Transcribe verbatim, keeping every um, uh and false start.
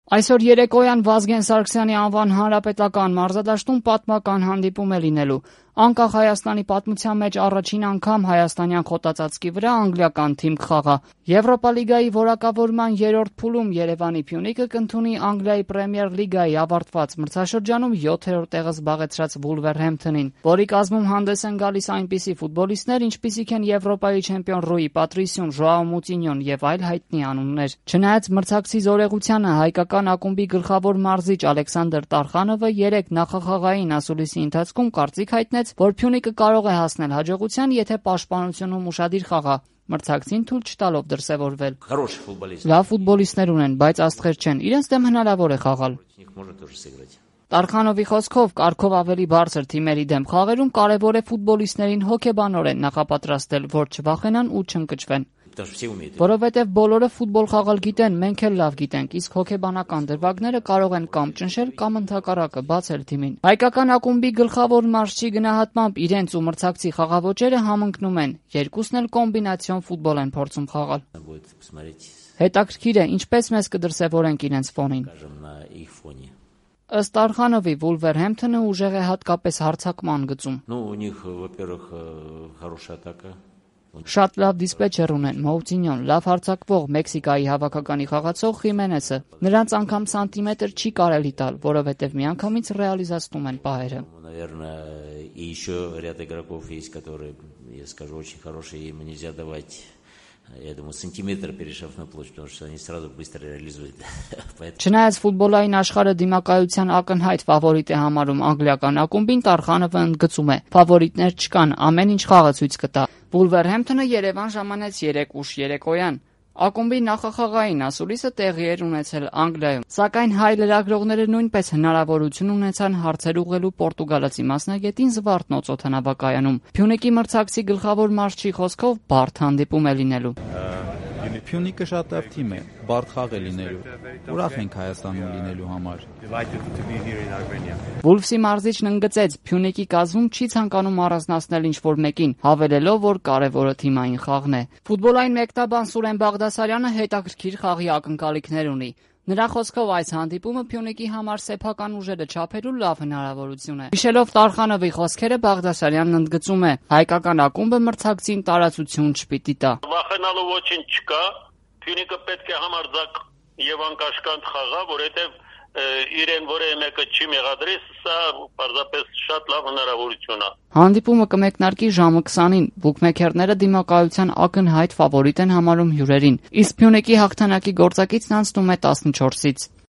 Այսօր երեկոյան Վազգեն Սարգսյանի անվան հանրապետական մարզադաշտում պատմական հանդիպում է լինելու։ Անկախ Հայաստանի պատմության մեջ առաջին անգամ հայաստանյան խոտածածկի վրա անգլիական թիմ կխաղա։ Եվրոպա լիգայի որակավորման երրորդ փուլում Երևանի Փյունիկը կընդունի Անգլիայի Պրեմիեր լիգայի ավարտված մրցաշրջանում յոթերորդ տեղը զբաղեցրած Վուլվերհեմփթոնին, որի կազմում հանդես են գալիս այնպիսի ֆուտբոլիստներ, ինչպիսիք են Եվրոպայի չեմպիոն Ռուի Պատրիսյուն, Ժոաո Մուտինյոն եւ այլ հայտնի անուններ։ Չնայած մրցակցի զորեղությանը, հայկական ակումբի գլխավոր մարզիչ Ալեքսանդր Տարխանովը երեկ նախախաղային ասուլիսի ընթացքում կարծիք հայտնեց, որ Փյունիկը կարող է հասնել հաջողության, եթե պաշտպանությունում ուշադիր խաղա, մրցակցին թույլ չտալով դրսևորվել։ Լավ ֆուտբոլիստներ ունեն, բայց աստղեր չեն, իրենց դեմ հնարավոր է խաղալ։ Տարխանովի խոսքով, կարգով ավելի բարձր թիմերի դեմ խաղերում կարևոր է ֆուտբոլիստներին հոգեբանորեն նախապատրաստել, որ չվախենան ու չընկճվեն։ Որովհետև բոլորը ֆուտբոլ խաղալ գիտեն, մենք էլ լավ գիտենք, իսկ հոգեբանական դրվագները կարող են կամ ճնշել, կամ ընդհակառակը բացել թիմին։ Հայկական ակումբի գլխավոր մարզչի գնահատմամբ իրենց ու մրցակցի խաղաոճերը համընկնում են, երկուսն էլ կոմբինացիոն ֆուտբոլ են փորձում խաղալ։ Հետաքրքիր է, ինչպես մեզ կդրսևորենք իրենց ֆոնին։ Ըստ Տարխանովի, Վուլվերհեմփթոնը ուժեղ է հատկապես հարձակման գծում։ Շատ լավ դիսպեչեր ունեն, Մոուտինյոն, լավ հարձակվող, Մեքսիկայի հավաքականի խաղացող Խիմենեսը։ Նրանց անգամ սանտիմետր չի կարելի տալ, որովհետև միանգամից ռեալիզացնում են պահերը։ Չնայած ֆուտբոլային աշխարհը դիմակայության ակնհայտ ֆավորիտ է համարում անգլիական ակումբին, Տարխանովը ընդգծում է. ֆավորիտներ չկան, ամեն ինչ խաղը ցույց կտա։ Վուլվերհեմփթոնը Երևան ժամանեց երեկ ուշ երեկոյան։ Ակումբի նախախաղային ասուլիսը տեղի էր ունեցել Անգլիայում, սակայն հայ լրագրողները նույնպես հնարավորություն ունեցան հարցեր ուղղելու պորտուգալացի մասնագետին Զվարթնոց օդանավակայանում։ Փյունիկի մրցակցի գլխավոր մարզչի խոսքով բարդ հանդիպում է լինելու։ Փյունիկը շատ լավ թիմ է, բարդ խաղ է լինելու։ Ուրախ ենք Հայաստանում լինելու համար։ Վուլֆսի մարզիչն ընդգծեց, Փյունիկի կազմում չի ցանկանում առանձնացնել ինչ-որ մեկին, հավելելով, որ կարևորը թիմային խաղն է։ Ֆուտբոլային մեկնաբան Սուրեն Բաղդասարյանը հետաքրքիր խաղի ակնկալիքներ ունի։ Նրա խոսքով այս հանդիպումը Փյունիկի համար սեփական ուժերը չափելու լավ հնարավորություն է։ Հիշելով Տարխանովի խոսքերը, Բաղդասարյանն ընդգծում է. հայկական ակումբը մրցակցին տարածություն չպիտի տա։ Վախենալու ոչինչ չկա, Փյունիկը պետք է համարձակ եւ անկաշկանդ խաղա, որովհետեւ իրեն որևէ մեկը չի մեղադրի, սա պարզապես շատ լավ հնարավորություն է։ Հանդիպումը կմեկնարկի ժամը քսանին, բուքմեքերները դիմակայության ակնհայտ ֆավորիտ են համարում հյուրերին, իսկ Փյունիկի հաղթանակի գործակիցն անցնում է տասնչորսից։